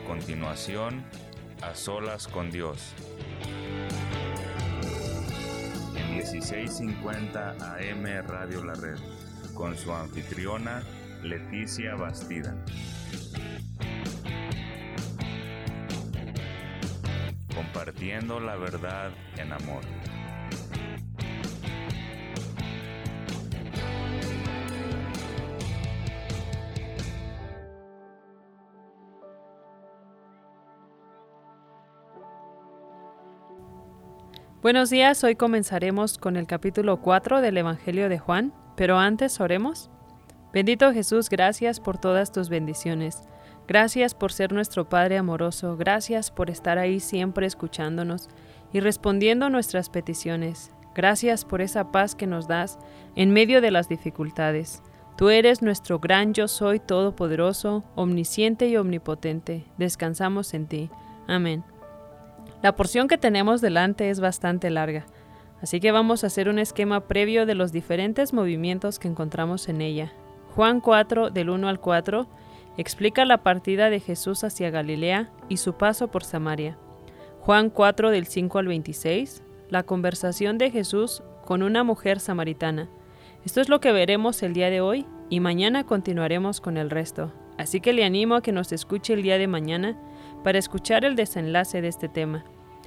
continuación, A Solas con Dios. En 1650 AM Radio La Red, con su anfitriona Leticia Bastida. Compartiendo la verdad en amor. Buenos días, hoy comenzaremos con el capítulo 4 del Evangelio de Juan, pero antes oremos. Bendito Jesús, gracias por todas tus bendiciones. Gracias por ser nuestro Padre amoroso, gracias por estar ahí siempre escuchándonos y respondiendo nuestras peticiones. Gracias por esa paz que nos das en medio de las dificultades. Tú eres nuestro gran yo soy todopoderoso, omnisciente y omnipotente. Descansamos en ti. Amén. La porción que tenemos delante es bastante larga, así que vamos a hacer un esquema previo de los diferentes movimientos que encontramos en ella. Juan 4, del 1 al 4, explica la partida de Jesús hacia Galilea y su paso por Samaria. Juan 4, del 5 al 26, la conversación de Jesús con una mujer samaritana. Esto es lo que veremos el día de hoy y mañana continuaremos con el resto. Así que le animo a que nos escuche el día de mañana para escuchar el desenlace de este tema.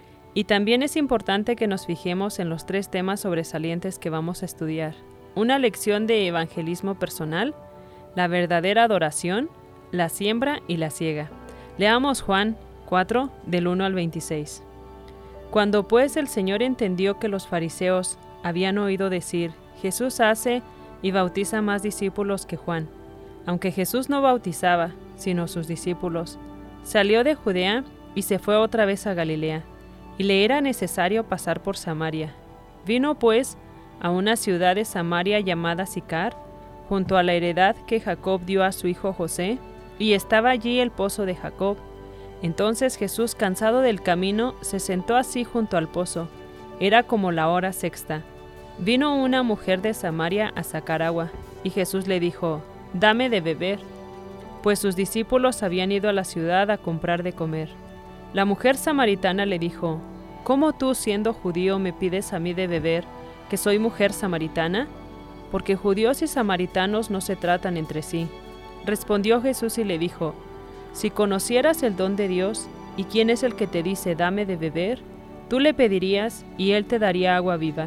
Y también es importante que nos fijemos en los 3 temas sobresalientes que vamos a estudiar. Una lección de evangelismo personal, la verdadera adoración, la siembra y la siega. Leamos Juan 4, del 1 al 26. Cuando pues el Señor entendió que los fariseos habían oído decir, Jesús hace y bautiza más discípulos que Juan, aunque Jesús no bautizaba, sino sus discípulos, salió de Judea y se fue otra vez a Galilea, y le era necesario pasar por Samaria. Vino pues a una ciudad de Samaria llamada Sicar, junto a la heredad que Jacob dio a su hijo José, y estaba allí el pozo de Jacob. Entonces Jesús, cansado del camino, se sentó así junto al pozo. Era como la hora sexta. Vino una mujer de Samaria a sacar agua, y Jesús le dijo, «Dame de beber», pues sus discípulos habían ido a la ciudad a comprar de comer. La mujer samaritana le dijo, «¿Cómo tú, siendo judío, me pides a mí de beber, que soy mujer samaritana? Porque judíos y samaritanos no se tratan entre sí». Respondió Jesús y le dijo, «Si conocieras el don de Dios, y quién es el que te dice, dame de beber, tú le pedirías, y él te daría agua viva».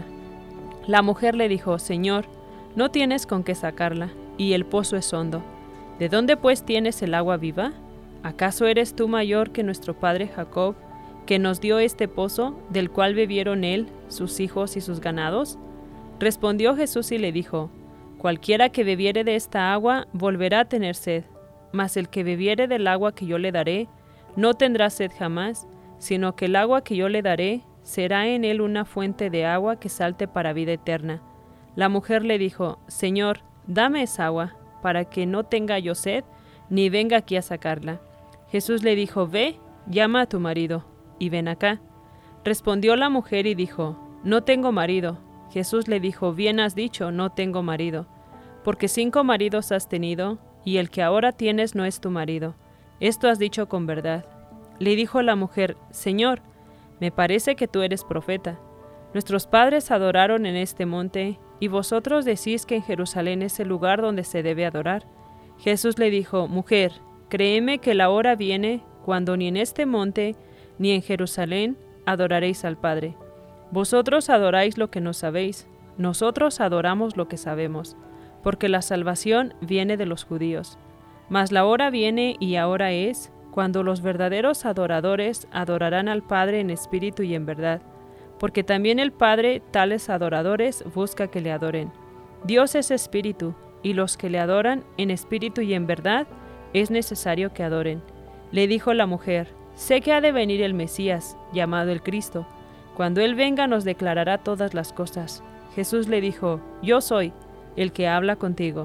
La mujer le dijo, «Señor, no tienes con qué sacarla, y el pozo es hondo. ¿De dónde pues tienes el agua viva? ¿Acaso eres tú mayor que nuestro padre Jacob, que nos dio este pozo, del cual bebieron él, sus hijos y sus ganados?» Respondió Jesús y le dijo, «Cualquiera que bebiere de esta agua volverá a tener sed, mas el que bebiere del agua que yo le daré, no tendrá sed jamás, sino que el agua que yo le daré será en él una fuente de agua que salte para vida eterna». La mujer le dijo, «Señor, dame esa agua, para que no tenga yo sed, ni venga aquí a sacarla». Jesús le dijo, «Ve, llama a tu marido, y ven acá». Respondió la mujer y dijo, «No tengo marido». Jesús le dijo, «Bien has dicho, no tengo marido, porque 5 maridos has tenido, y el que ahora tienes no es tu marido. Esto has dicho con verdad». Le dijo la mujer, «Señor, me parece que tú eres profeta. Nuestros padres adoraron en este monte, y vosotros decís que en Jerusalén es el lugar donde se debe adorar». Jesús le dijo, «Mujer, créeme que la hora viene cuando ni en este monte ni en Jerusalén adoraréis al Padre. Vosotros adoráis lo que no sabéis, nosotros adoramos lo que sabemos, porque la salvación viene de los judíos. Mas la hora viene y ahora es, cuando los verdaderos adoradores adorarán al Padre en espíritu y en verdad, porque también el Padre tales adoradores busca que le adoren. Dios es espíritu, y los que le adoran en espíritu y en verdad es necesario que adoren». Le dijo la mujer, «Sé que ha de venir el Mesías, llamado el Cristo. Cuando Él venga nos declarará todas las cosas». Jesús le dijo, «Yo soy el que habla contigo».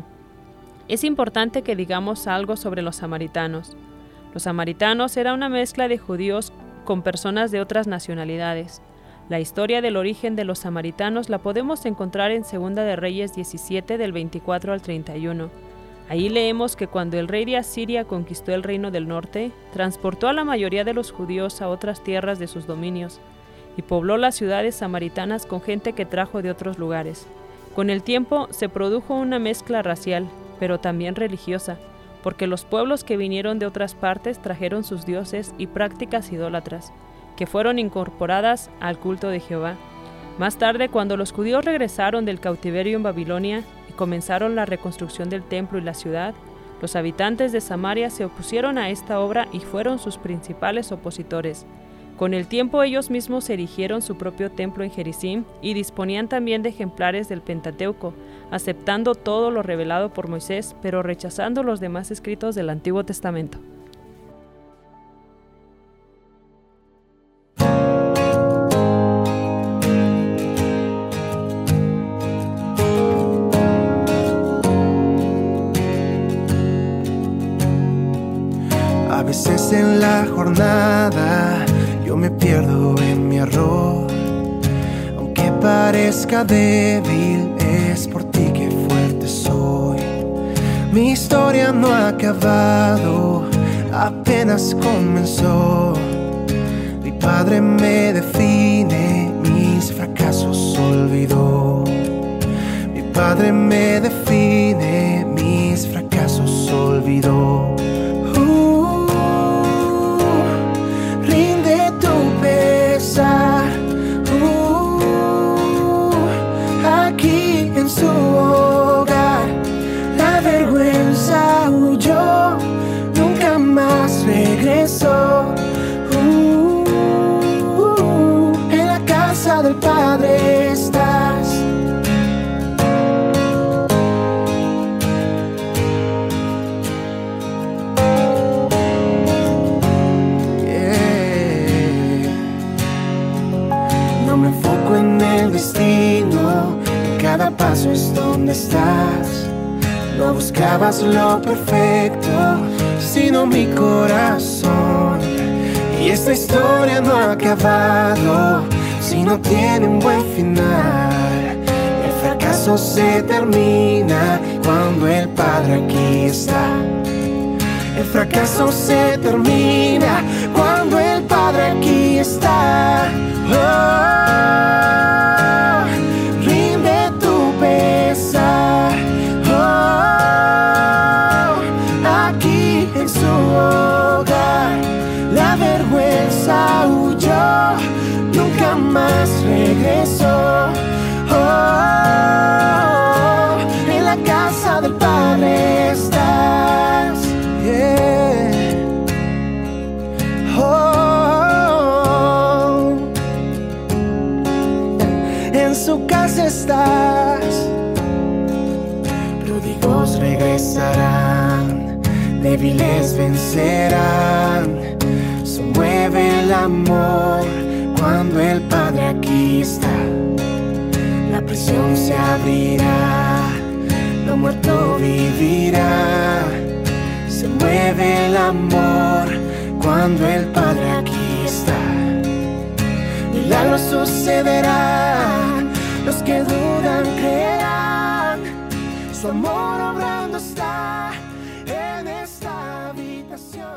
Es importante que digamos algo sobre los samaritanos. Los samaritanos eran una mezcla de judíos con personas de otras nacionalidades. La historia del origen de los samaritanos la podemos encontrar en 2 de Reyes 17 del 24 al 31. Ahí leemos que cuando el rey de Asiria conquistó el reino del norte, transportó a la mayoría de los judíos a otras tierras de sus dominios y pobló las ciudades samaritanas con gente que trajo de otros lugares. Con el tiempo se produjo una mezcla racial, pero también religiosa, porque los pueblos que vinieron de otras partes trajeron sus dioses y prácticas idólatras, que fueron incorporadas al culto de Jehová. Más tarde, cuando los judíos regresaron del cautiverio en Babilonia y comenzaron la reconstrucción del templo y la ciudad, los habitantes de Samaria se opusieron a esta obra y fueron sus principales opositores. Con el tiempo ellos mismos erigieron su propio templo en Gerizim y disponían también de ejemplares del Pentateuco, aceptando todo lo revelado por Moisés, pero rechazando los demás escritos del Antiguo Testamento. A veces en la jornada yo me pierdo en mi error. Aunque parezca débil, es por ti que fuerte soy. Mi historia no ha acabado, apenas comenzó. Mi padre me define, mis fracasos olvidó. Mi padre me define, mis fracasos olvidó. Rinde tu pesar, aquí en su hogar. La vergüenza huyó, nunca más regresó. En la casa del Padre estás. En el destino, en cada paso es donde estás. No buscabas lo perfecto, sino mi corazón. Y esta historia no ha acabado si no tiene un buen final. El fracaso se termina cuando el Padre aquí está. El fracaso se termina cuando el Padre aquí está. Rinde tu pesar, aquí en su hogar. La vergüenza huyó, nunca más regresó. En la casa del Padre estás. En su casa estás. Pródigos regresarán, débiles vencerán. Se mueve el amor cuando el Padre aquí está. La prisión se abrirá, lo muerto vivirá. Se mueve el amor cuando el Padre aquí está. Milagros sucederán, los que dudan creerán. Su amor obrando está en esta habitación.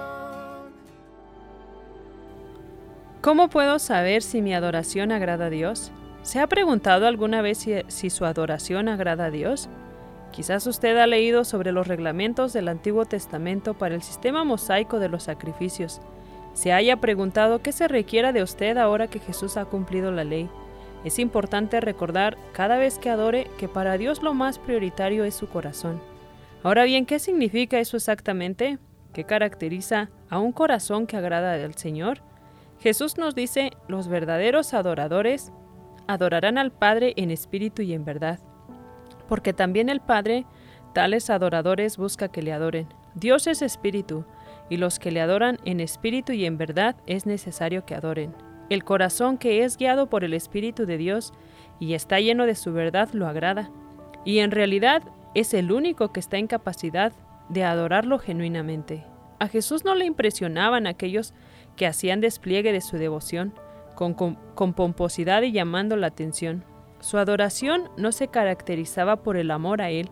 ¿Cómo puedo saber si mi adoración agrada a Dios? ¿Se ha preguntado alguna vez si su adoración agrada a Dios? Quizás usted ha leído sobre los reglamentos del Antiguo Testamento para el sistema mosaico de los sacrificios. Se haya preguntado qué se requiere de usted ahora que Jesús ha cumplido la ley. Es importante recordar cada vez que adore que para Dios lo más prioritario es su corazón. Ahora bien, ¿qué significa eso exactamente? ¿Qué caracteriza a un corazón que agrada al Señor? Jesús nos dice, los verdaderos adoradores adorarán al Padre en espíritu y en verdad. Porque también el Padre, tales adoradores busca que le adoren. Dios es espíritu, y los que le adoran en espíritu y en verdad es necesario que adoren. El corazón que es guiado por el Espíritu de Dios y está lleno de su verdad lo agrada. Y en realidad es el único que está en capacidad de adorarlo genuinamente. A Jesús no le impresionaban aquellos que hacían despliegue de su devoción, con pomposidad y llamando la atención. Su adoración no se caracterizaba por el amor a Él,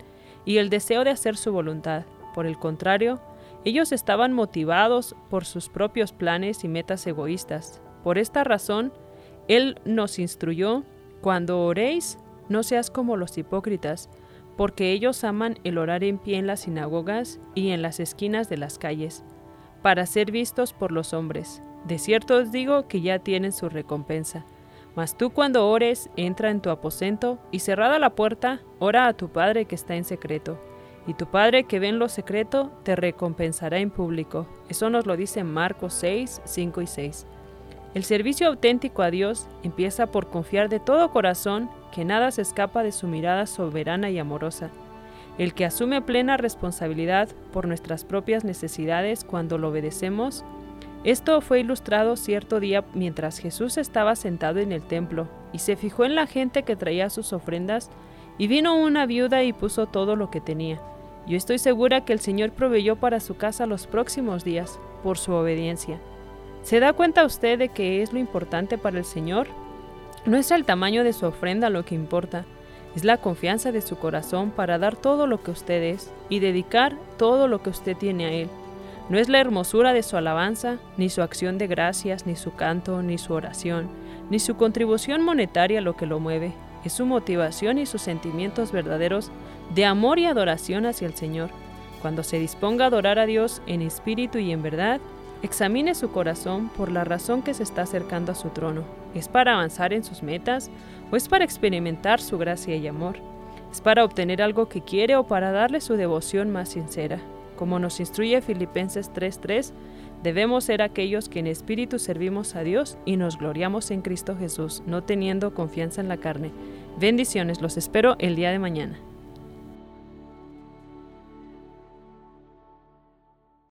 y el deseo de hacer su voluntad. Por el contrario, ellos estaban motivados por sus propios planes y metas egoístas. Por esta razón, Él nos instruyó: cuando oréis, no seas como los hipócritas, porque ellos aman el orar en pie en las sinagogas y en las esquinas de las calles, para ser vistos por los hombres. De cierto os digo que ya tienen su recompensa. Mas tú, cuando ores, entra en tu aposento y cerrada la puerta, ora a tu Padre que está en secreto. Y tu Padre que ve en lo secreto te recompensará en público. Eso nos lo dice Marcos 6, 5 y 6. El servicio auténtico a Dios empieza por confiar de todo corazón que nada se escapa de su mirada soberana y amorosa. El que asume plena responsabilidad por nuestras propias necesidades cuando lo obedecemos. Esto fue ilustrado cierto día mientras Jesús estaba sentado en el templo y se fijó en la gente que traía sus ofrendas, y vino una viuda y puso todo lo que tenía. Yo estoy segura que el Señor proveyó para su casa los próximos días por su obediencia. ¿Se da cuenta usted de que es lo importante para el Señor? No es el tamaño de su ofrenda lo que importa, es la confianza de su corazón para dar todo lo que usted es y dedicar todo lo que usted tiene a Él. No es la hermosura de su alabanza, ni su acción de gracias, ni su canto, ni su oración, ni su contribución monetaria lo que lo mueve. Es su motivación y sus sentimientos verdaderos de amor y adoración hacia el Señor. Cuando se disponga a adorar a Dios en espíritu y en verdad, examine su corazón por la razón que se está acercando a su trono. ¿Es para avanzar en sus metas o es para experimentar su gracia y amor? ¿Es para obtener algo que quiere o para darle su devoción más sincera? Como nos instruye Filipenses 3:3, debemos ser aquellos que en espíritu servimos a Dios y nos gloriamos en Cristo Jesús, no teniendo confianza en la carne. Bendiciones, los espero el día de mañana.